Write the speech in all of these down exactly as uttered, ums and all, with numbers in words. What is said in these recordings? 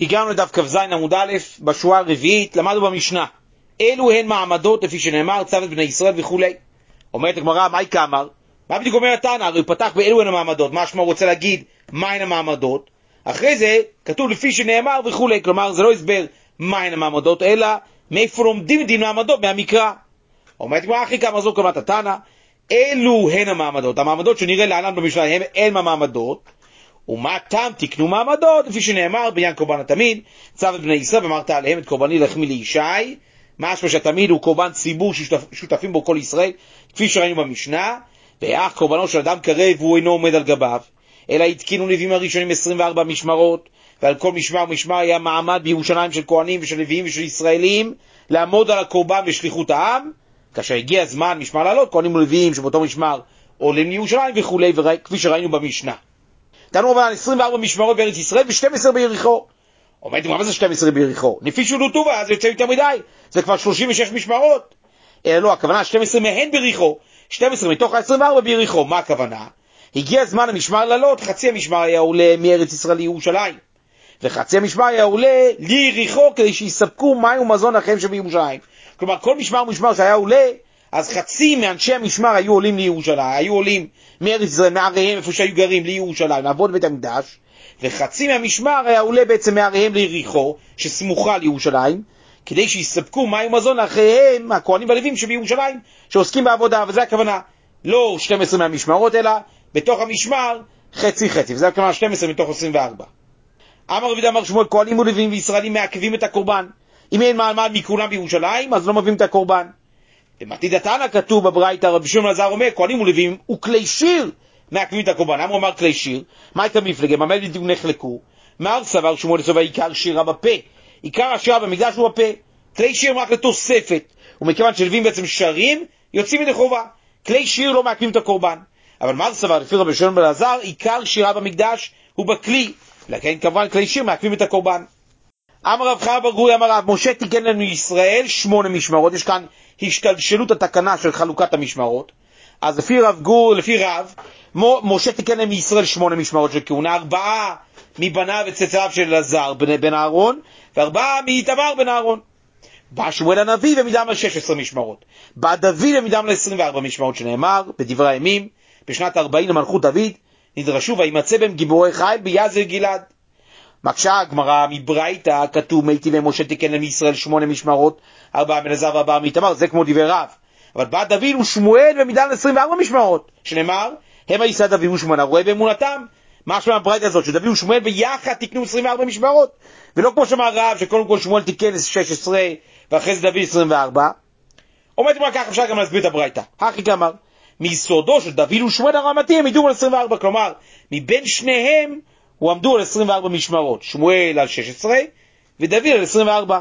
הגענו לדף כ"ז עמוד א', בשורה הרביעית, למדנו במשנה. אלו הן מעמדות לפי שנאמר, צו את בני ישראל וכולי. אומרת הגמרא, מהי כאמר? מה בדיוק אומר התנא? הרי הוא פתח באלו הן המעמדות. מה שמו רוצה להגיד מה הן המעמדות? אחרי זה כתוב לפי שנאמר וכולי. כלומר, זה לא הסבר מה הן המעמדות, אלא מאיפה לומדים דין מעמדות מהמקרא. אומרת הגמרא, אחי כאמר זו כמות התנא, אלו הן המעמדות. המעמדות שנראה להלן במשנה הם הן המעמדות. ומה טעם תקנו מעמדות, לפי שנאמר בעניין קורבן התמיד, צו את בני ישראל ואמרת עליהם את קורבני לחמי לישי, משמע שהתמיד הוא קורבן ציבור ששותפים בו כל ישראל, כפי שראינו במשנה, ואך קורבנו של אדם קרב והוא אינו עומד על גביו, אלא התקינו לוויים הראשונים עשרים וארבע משמרות, ועל כל משמר ומשמר היה מעמד בירושלים של כהנים ושל לוויים ושל ישראלים, לעמוד על הקורבן בשליחות העם, כאשר הגיע הזמן משמר לעלות, כהנים ולוויים שבאותו משמר עולים לירושלים וכולי, כפי שראינו במשנה. תנו אבל עשרים וארבע משמרות בארץ ישראל ו-שתים עשרה ביריחו. אומרת, מה זה שתים עשרה ביריחו? לפי שולו טובה, זה יוצא יותר מדי. זה כבר שלושים ושש משמרות. אלא לא, הכוונה שתים עשרה מהן ביריחו, שתים עשרה מתוך ה-עשרים וארבע ביריחו. מה הכוונה? הגיע הזמן המשמר לעלות, חצי המשמר היה עולה מארץ ישראל לירושלים. וחצי המשמר היה עולה ליריחו כדי שיספקו מים ומזון לכם שבירושלים. כלומר, כל משמר ומשמר שהיה עולה, אז חצי מאנשי המשמר היו עולים לירושלים, היו עולים מארץ ישראל, מעריהם איפה שהיו גרים לירושלים, לעבוד בית המקדש, וחצי מהמשמר היה עולה בעצם מעריהם ליריחו, שסמוכה לירושלים, כדי שיספקו מים ומזון לאחיהם, הכהנים והלוויים שבירושלים, שעוסקים בעבודה, וזה הכוונה, לא שתים עשרה מהמשמרות, אלא בתוך המשמר חצי חצי, וזה הכוונה שתים עשרה מתוך עשרים וארבע. אמר רבי אמר שמואל, כהנים ולוויים וישראלים מעכבים את הקורבן. אם אין מעמד מכולם בירושלים, אז לא מביאים את הקורבן. במתיד התנא כתוב בברייתא, רבי שמעון אלעזר אומר, כהנים ולוויים וכלי שיר מעכבים את הקורבן. למה הוא אמר כלי שיר? מה הייתה מפלגה? מה בדיוק נחלקו? מאר סבר שמואל לסובר עיקר שירה בפה. עיקר השירה במקדש הוא בפה. כלי שיר רק לתוספת. ומכיוון שלוויים בעצם שרים, יוצאים ידי חובה. כלי שיר לא מעכבים את הקורבן. אבל מאר סבר לפי רבי שמעון אלעזר, עיקר שירה במקדש הוא בכלי. לכן כמובן כלי שיר מעכבים את הקורבן. אמר רב חנא בר גורי אמר רב, משה תיקן לנו ישראל שמונה משמרות. יש כאן השתלשלות התקנה של חלוקת המשמרות. אז לפי רב גור, לפי רב, משה תיקן לנו ישראל שמונה משמרות של כהונה, ארבעה מבניו וצאצאיו של אלעזר בן אהרון, וארבעה מאיתמר בן אהרון. בא שמואל הנביא ומידם על שש עשרה משמרות. בא דוד ומידם על עשרים וארבע משמרות, שנאמר בדברי הימים, בשנת ארבעים למלכות דוד, נדרשו וימצא בהם גיבורי חיל ביעזר גלעד. מקשה הגמרא מברייתא, כתוב מיטיב משה תיקן לנו ישראל שמונה משמרות, ארבעה מאלעזר וארבעה מאיתמר, זה כמו דברי רב. אבל בא דוד ושמואל ומידם על עשרים וארבע משמרות, שנאמר הם יישא דוד ושמואל הרואה באמונתם. מה שמה הברייתא הזאת? שדוד ושמואל ביחד תיקנו עשרים וארבע משמרות, ולא כמו שאמר רב שקודם כל שמואל תיקן שש עשרה ואחרי זה דוד עשרים וארבע. עומד מה כך אפשר גם להסביר את הברייתא. הכי כאמר מיסודו של דוד ושמואל הרמתי הם ידעו על עשרים וארבע, כלומר מבין שניהם הוא עמדו על עשרים וארבע משמרות, שמואל על שש עשרה ודוד על עשרים וארבע.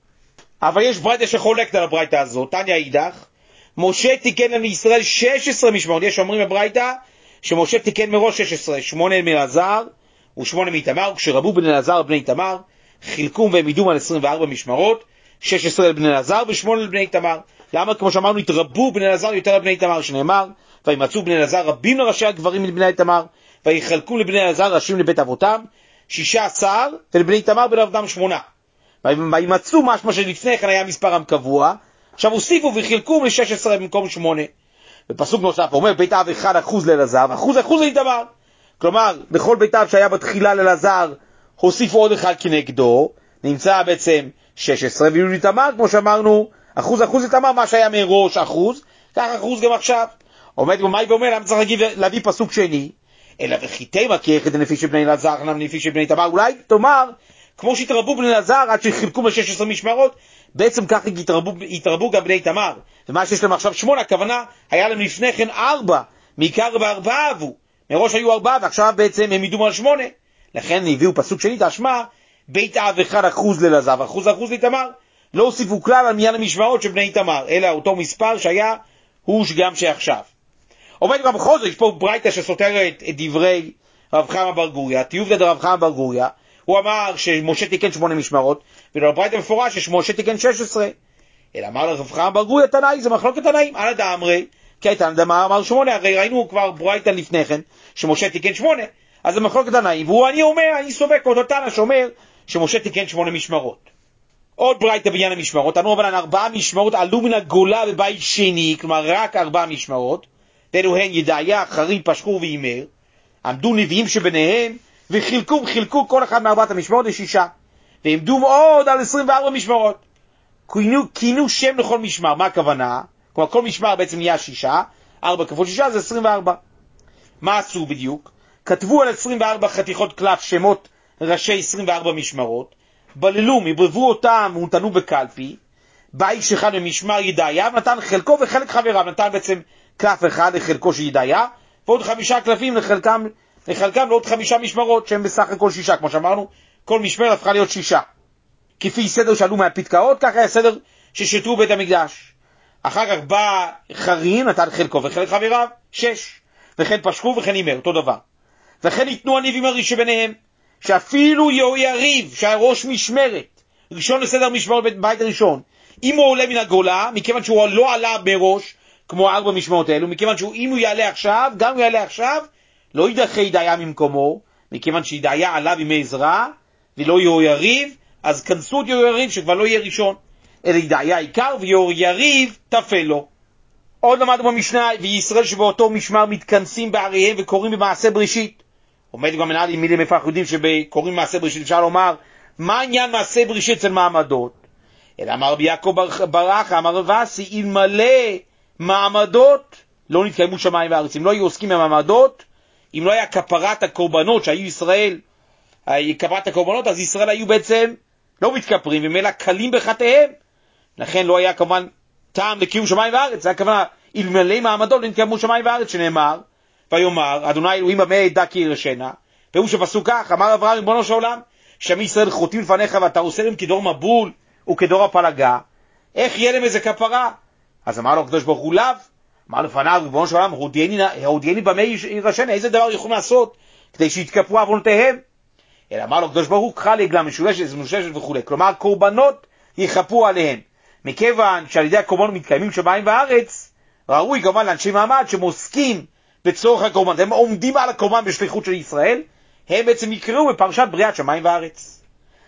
אבל יש ברייתא שחולקת על הברייתא הזאת. תניא אידך, משה תיקן לנו ישראל שש עשרה משמרות. יש אומרים בברייתא שמשה תיקן מראש שש עשרה, שמונה מאלעזר ושמונה מאיתמר, כשרבו בני אלעזר ובני איתמר חילקום והם ידעו על עשרים וארבע משמרות, שש עשרה לבני אלעזר ושמונה לבני איתמר. למה? כמו שאמרנו, התרבו בני אלעזר יותר לבני איתמר, שנאמר וימצאו בני אלעזר רבים לראשי הגברים מבני איתמר, ויחלקו לבני אלעזר ראשים לבית אבותם שישה עשר, ולבני איתמר בן אבותם שמונה. וימצאו משמע שלפני כן היה מספרם קבוע, עכשיו הוסיפו וחילקו ל-שש עשרה במקום שמונה. בפסוק נוסף אומר בית אב אחד אחוז לאלעזר ואחוז אחוז לאיתמר. כלומר בכל בית אב שהיה בתחילה לאלעזר הוסיפו עוד אחד כנגדו, נמצא בעצם שש עשרה, ואילו לאיתמר כמו שאמרנו אחוז אחוז לאיתמר, מה שהיה מראש אחוז כך אחוז גם עכשיו. עומד במאי ואומר למה צריך להגיד, להביא פסוק שני, אלא וחיתימה כי יחד לפי שבני אלעזר חנם לפי שבני איתמר. אולי תאמר כמו שהתרבו בני אלעזר עד שחילקו ב-שש עשרה משמרות, בעצם ככה התרבו, התרבו גם בני איתמר. ומה שיש להם עכשיו שמונה, הכוונה היה להם לפני כן ארבע, מעיקר בארבעה אבו, מראש היו ארבעה ועכשיו בעצם הם ידעו על שמונה. לכן הביאו פסוק שני תשמע בית אב אחד אחוז לאלעזר ואחוז אחוז לאיתמר. לא הוסיפו כלל על מניין המשמרות של בני איתמר, אלא אותו מספר שהיה הוא שגם שעכשיו. עומד גם בכל זאת, יש פה ברייתא שסותרת את דברי רב חנא בר גוריא, תיובדא דרב חנא בר גוריא. הוא אמר שמשה תיקן שמונה משמרות, ולברייתא מפורש שמשה תיקן שש עשרה. אלא אמר לרב חנא בר גוריא תנאי, זה מחלוקת תנאים. על דאמרי, כי הייתה דאמר אמר שמונה, הרי ראינו כבר ברייתא לפני כן שמשה תיקן שמונה, אז זה מחלוקת תנאים. והוא אני אומר, אני סובק אותו תנא שאומר שמשה תיקן שמונה משמרות. עוד ברייתא בעניין המשמרות, תנו רבנן ארבעה משמרות עלו מן הגולה בבית שני, כלומר רק ארבעה משמרות, אלו הן ידעיה, חריב, פשחור ואימר, עמדו נביאים שביניהם, וחילקו וחילקו כל אחד מארבעת המשמרות לשישה, ועמדו עוד על עשרים וארבע משמרות. כינו, כינו שם לכל משמר, מה הכוונה? כלומר כל משמר בעצם נהיה שישה, ארבע כפול שישה זה עשרים וארבע. מה עשו בדיוק? כתבו על עשרים וארבע חתיכות קלף שמות ראשי עשרים וארבע משמרות, בללו, מבבו אותם ונתנו בקלפי, בא איש אחד במשמר ידעיה, ונתן חלקו וחלק חבריו, נתן בעצם קלף אחד לחלקו של ידעיה, ועוד חמישה קלפים לחלקם, לחלקם לעוד חמישה משמרות, שהם בסך הכל שישה, כמו שאמרנו, כל משמר הפכה להיות שישה. כפי סדר שעלו מהפתקאות, כך היה סדר ששתרו בית המקדש. אחר כך בא חרין, נתן חלקו וחלק חבריו, שש, וכן פשחו וכן אימר, אותו דבר. וכן ניתנו הניבים הראשי ביניהם, שאפילו יהויריב, שהיה ראש משמרת, ראשון לסדר משמרת בית, בית ראשון, אם הוא עולה מן הגולה, מכיוון שהוא לא עלה בראש, כמו ארבע משמרות האלו, מכיוון שאם הוא יעלה עכשיו, גם הוא יעלה עכשיו, לא ידחה ידעיה ממקומו, מכיוון שידעיה עלה בימי עזרא, ולא יהויריב, אז כנסו את יהויריב שכבר לא יהיה ראשון, אלא ידעיה עיקר, ויהויריב תפל לו. עוד למדנו במשנה, וישראל שבאותו משמר מתכנסים בעריהם וקוראים במעשה בראשית. עומד גם מנהל עם מילים איפה אנחנו יודעים שקוראים מעשה בראשית, אפשר לומר, מה העניין מעשה בראשית אצל מעמדות? אלא אמר רבי יעקב ברח, אמר רב אסי, אלמלא מעמדות, לא נתקיימו שמיים וארץ. אם לא היו עוסקים במעמדות, אם לא היה כפרת הקורבנות שהיו ישראל, כפרת הקורבנות, אז ישראל היו בעצם לא מתכפרים, ומילא קלים בחטאיהם. לכן לא היה כמובן טעם לקיום שמיים וארץ, זה היה כמובן, אלמלא מעמדות, לא נתקיימו שמיים וארץ, שנאמר, ויאמר, אדוני אלוהים במה ידע כי ירשנה, פירוש הפסוק כך, אמר אברהם ריבונו של עולם, שמי ישראל חוטאים לפניך ואתה עושה להם כדור מבול וכדור הפלגה, איך יהיה להם איזה כפרה? אז אמר לו הקדוש ברוך הוא לאו, אמר לפניו ריבונו של עולם, הודיעני במה ירשנה, איזה דבר יכולים לעשות כדי שיתכפרו עוונותיהם? אלא אמר לו הקדוש ברוך הוא, קחה לעגלה משולשת, משולשת וכו'. כלומר קורבנות יכפרו עליהם, מכיוון שעל ידי הקורבנות מתקיימים שמיים וארץ, ראוי כמובן לאנשי מעמד שמוסקים בצורך הקורבן, הם עומדים על הקורבן בשליחות של ישראל, הם בעצם יקראו בפרשת בריאת שמיים וארץ.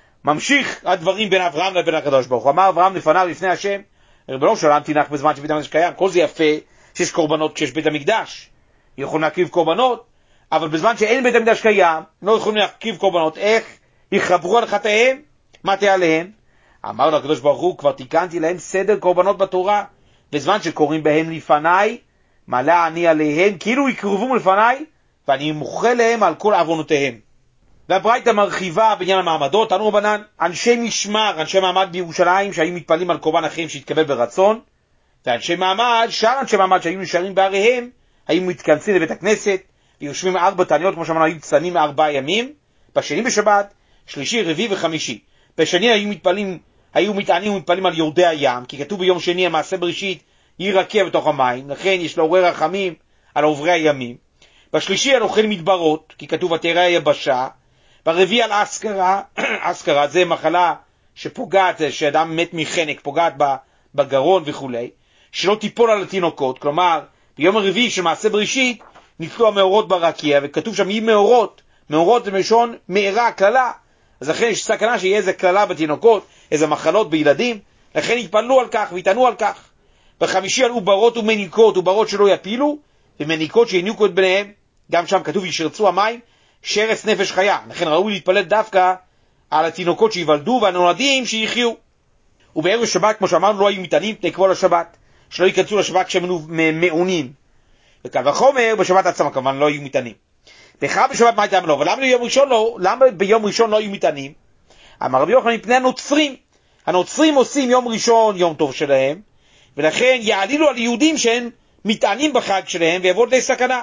ממשיך הדברים בין אברהם לבין הקדוש ברוך הוא. אמר אברהם לפניו לפני השם, ריבונו של עולם תנח בזמן שבית המקדש קיים. כל זה יפה שיש קורבנות כשיש בית המקדש, יכולים להקריב קורבנות, אבל בזמן שאין בית המקדש קיים, לא יכולים להקריב קורבנות. איך? יכברו על חטאיהם, מה תהיה עליהם? אמר לו הקדוש ברוך הוא, כבר תיקנתי להם סדר קורבנות בתורה, בזמן שקוראים בהם לפניי, מעלה אני עליהם, כאילו יקרבו לפניי, ואני מוחה להם על כל עוונותיהם. והברייתא מרחיבה בעניין המעמדות, תנו רבנן, אנשי משמר, אנשי מעמד בירושלים, שהיו מתפעלים על קורבן אחרים שהתקבל ברצון, ואנשי מעמד, שאר אנשי מעמד שהיו נשארים בעריהם, היו מתכנסים לבית הכנסת, ויושבים ארבע תעניות, כמו שאמרנו, היו צנים ארבעה ימים, בשני בשבת, שלישי, רביעי וחמישי. בשני היו מתפעלים, היו מתענים ומתפעלים על יורדי הים, כי כתוב ביום שני המעשה בראשית, ירקיע בתוך המים, לכן יש לעורר רחמים על עוברי הימים. בשלישי על אוכל מדברות, כי כתוב ותראה היבשה. ברביעי על אסקרה, אסקרה זה מחלה שפוגעת, שאדם מת מחנק, פוגעת בגרון וכו'. שלא תיפול על התינוקות, כלומר, ביום הרביעי של מעשה בראשית, נתלו המאורות ברקיע, וכתוב שם יהי מאורות, מאורות זה מלשון מארה, כללה, אז לכן יש סכנה שיהיה איזה כללה בתינוקות, איזה מחלות בילדים, לכן יתפללו על כך ויתענו על כך. בחמישי על עוברות ומניקות, עוברות שלא יפילו, ומניקות שיניקו את בניהם, גם שם כתוב ישרצו המים, שרץ נפש חיה, לכן ראוי להתפלל דווקא על התינוקות שיוולדו והנולדים שיחיו. ובערב שבת, כמו שאמרנו, לא היו מתענים פני כבוד השבת, שלא ייכנסו לשבת כשהם מעונים. וקל וחומר, בשבת עצמה כמובן לא היו מתענים. בכלל בשבת מה הייתם לא, אבל למה ביום ראשון לא, למה ביום ראשון לא היו מתענים? אמר רבי יוחנן מפני הנוצרים. הנוצרים עושים יום ראשון יום טוב שלהם, ולכן יעלילו על יהודים שהם מתענים בחג שלהם ויבואו לידי סכנה.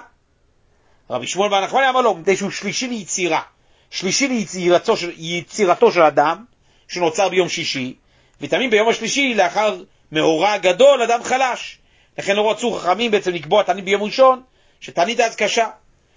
רבי שמואל בר נחמני אמר לו, מפני שהוא שלישי ליצירה, שלישי ליצירתו של, יצירתו של אדם, שנוצר ביום שישי, ותמיד ביום השלישי, לאחר מאורע גדול, אדם חלש. לכן לא רצו חכמים בעצם לקבוע תענית ביום ראשון, שתענית אז קשה.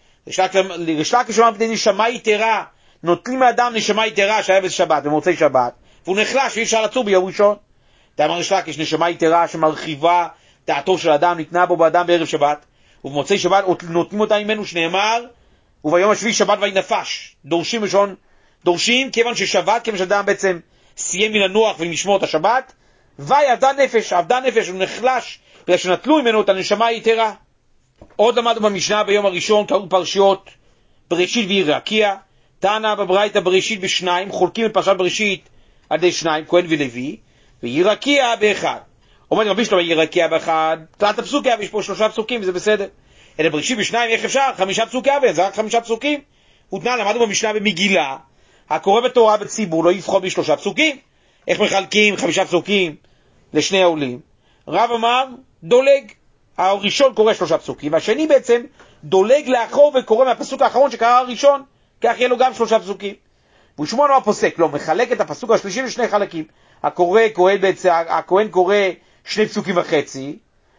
ריש לקיש אמר מפני נשמה יתרה, נוטלים מאדם נשמה יתרה שהיה בשבת, במוצאי שבת, והוא נחלש ואי אפשר לצור ביום ראשון. דאמר ריש לקיש, נשמה יתרה שמרחיבה דעתו של אדם, ניתנה בו באדם בערב שבת, ובמוצאי שבת נותנים אותה ממנו, שנאמר, וביום השביעי שבת וינפש, דורשים ראשון דורשים כיוון ששבת, כיוון שאדם בעצם סיים מלנוח ולשמור את השבת, ויעבדה נפש, עבדה נפש, הוא נחלש, בגלל שנטלו ממנו את הנשמה היתרה. עוד למדנו במשנה ביום הראשון, קראו פרשיות בראשית וירקיה, טענה בברייתא בראשית בשניים, חולקים את פרשת בראשית על ידי שניים, כהן ולוי, וירקיה באחד. אומרת רבי שלמה, ירקיה באחד, תלת הפסוקי אב, יש פה שלושה פסוקים, וזה בסדר. אלא בראשית בשניים, איך אפשר? חמישה פסוקי אב, זה רק חמישה פסוקים. ותנא, למדנו במשנה במגילה, הקורא בתורה בציבור לא יבחור בשלושה פסוקים. איך מחלקים חמישה פסוקים לשני העולים? רב אמר, דולג. הראשון קורא שלושה פסוקים, והשני בעצם דולג לאחור וקורא מהפסוק האחרון שקרא הראשון, כך יהיה לו גם שלושה פסוקים. ושמואל הפוסק לא מחלק את הפסוק השלישי לשני חלקים. הקורא, כהן בעצם, הכהן קורא שני פסוקים וחצי,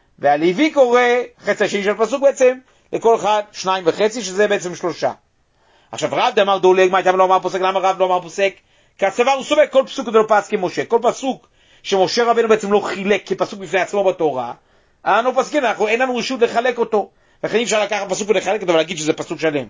והלוי קורא חצי השני של פסוק בעצם, לכל אחד שניים וחצי, שזה בעצם שלושה. עכשיו רב דאמר דולג, מה הייתם לא אמר פוסק? למה רב לא אמר פוסק? כי הצוואר הוא סובק כל פסוק ולא פס כמשה. כל פסוק שמשה רבנו בעצם לא חילק כפסוק בפני עצמו בתורה, אנו פסקים, אנחנו אין לנו רשות לחלק אותו. לכן אי אפשר לקחת פסוק ולחלק אותו ולהגיד שזה פסוק שלם.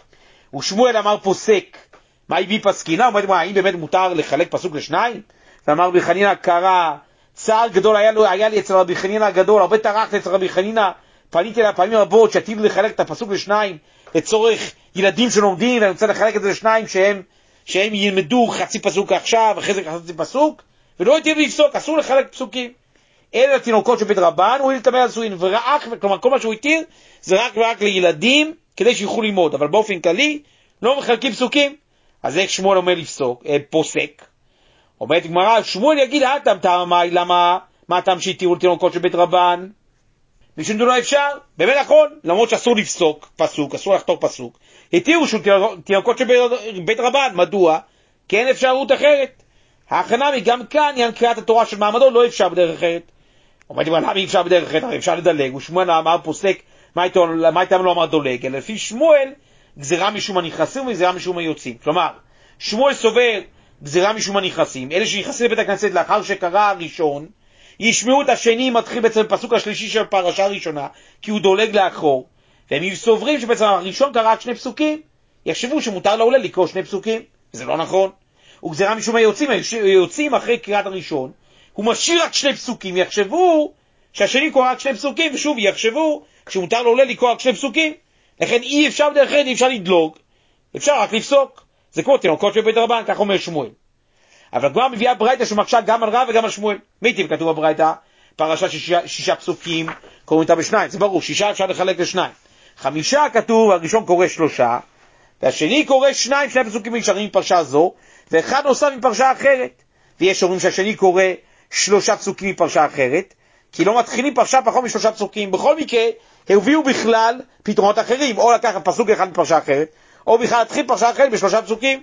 ושמואל אמר פוסק, מה הביא פסקינה? הוא אומר, האם באמת מותר לחלק פסוק לשניים? ואמר רבי חנינא קרא, צער גדול היה, לו, היה לי אצל רבי חנינא הגדול, הרבה טרחתי אצל רבי חנינא, פניתי לה פעמים רבות שעתיד לחלק את הפסוק לשניים, לצורך ילדים שלומדים, ואני רוצה לחלק את זה לשניים שהם, שהם ילמדו חצי פסוק עכשיו, אחרי זה חצי פסוק, ולא הייתי לפסוק, אסור לחלק פסוקים. אלה התינוקות של בית רבן, הוא ילתמר על סוין, ורק, כלומר כל מה שהוא התיר, זה רק ורק לילדים, כדי שיוכלו ללמוד, אבל באופן כללי, לא מחלקים פסוקים. אז איך שמואל אומר לפסוק, אה, פוסק? אומרת גמרא, שמואל יגיד, הטעם טעם מאי, למה, מה הטעם שהתירו לתינוקות של בית רבן? משום דלא אפשר, באמת נכון, למרות שאסור לפסוק פסוק, אסור לחתור פסוק, התירו תינוקות של בית רבן, מדוע? כי אין אפשרות אחרת. ההכנה גם כאן, יען קריאת התורה של מעמדו, לא אפשר בדרך אחרת. אומרת גמרא, למה אי אפשר בדרך אחרת? הרי אפשר לדלג, ושמואל אמר פוסק, מה הייתם לא אמר דולג? אלא לפי שמואל, גזירה משום הנכנסים וגזירה משום היוצאים. כלומר, שמואל סובר גזירה משום הנכנסים, אלה שנכנסים לבית הכנסת לאחר שקרא הראשון, ישמעו את השני מתחיל בעצם בפסוק השלישי של פרשה הראשונה, כי הוא דולג לאחור, והם סוברים שבעצם הראשון קרא שני פסוקים, יחשבו שמותר לעולה לקרוא שני פסוקים, וזה לא נכון. וגזירה משום היוצאים, היוצאים אחרי קריאת הראשון, הוא משאיר רק שני פסוקים, יחשבו שהשני קורא רק שני פסוקים, ושוב יחשבו שמותר לעולה לקרוא רק שני פסוקים, לכן אי אפשר בדרך כלל, אי אפשר לדלוג, אפשר רק לפסוק. זה כמו תינוקות של בית רבן, כך אומר שמואל. אבל כבר מביאה ברייתא שמקשה גם על רב וגם על שמואל. מיטיב כתוב בברייתא, פרשה שישה, שישה פסוקים, קוראים אותה בשניים, זה ברור, שישה אפשר לחלק לשניים. חמישה כתוב, הראשון קורא שלושה, והשני קורא שניים, שני פסוקים נשארים מפרשה זו, ואחד נוסף מפרשה אחרת. ויש אומרים שהשני קורא שלושה פסוקים מפרשה אחרת, כי לא מתחילים פרשה פחות משלושה פסוקים. בכל מקרה, הביאו בכלל פתרונות אחרים, או לקחת פסוק אחד מפרשה אחרת, או בכלל להתחיל פרשה אחרת בשלושה פסוקים.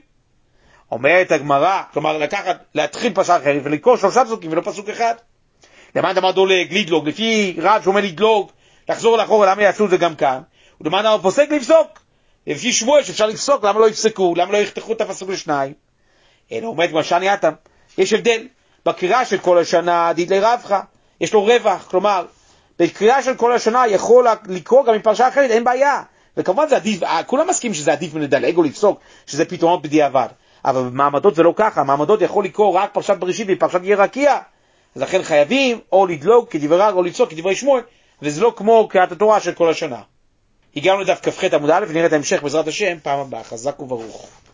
אומרת הגמרא, כלומר לקחת, להתחיל פרשה אחרת ולקרוא שלושה פסוקים ולא פסוק אחד. למען אמר דולג, לדלוג, לפי רב שאומר לדלוג, לחזור לאחור, למה יעשו את זה גם כאן? ולמען אמר פוסק לפסוק. לפי שמואל שאפשר לפסוק, למה לא יפסקו, למה לא יחתכו את הפסוק לשניים? אלא אומרת כבר שני אתם, יש הבדל. בקריאה של כל השנה, עדיד לרבך, יש לו רווח, כלומר, בקריאה של כל השנה יכול לקרוא גם מפרשה אחרת, אין בעיה. וכמובן זה עדיף, כולם מסכים שזה עדיף מלדלג או לפסוק, שזה פתרונות בדיעבד. אבל במעמדות זה לא ככה, במעמדות יכול לקרוא רק פרשת בראשית ופרשת ירקיה. אז לכן חייבים או לדלוג כדברי רב או לפסוק כדברי שמואל, וזה לא כמו קריאת התורה של כל השנה. הגענו לדף כ"ח עמוד א', ונראה את ההמשך בעזרת השם פעם הבאה. חזק וברוך.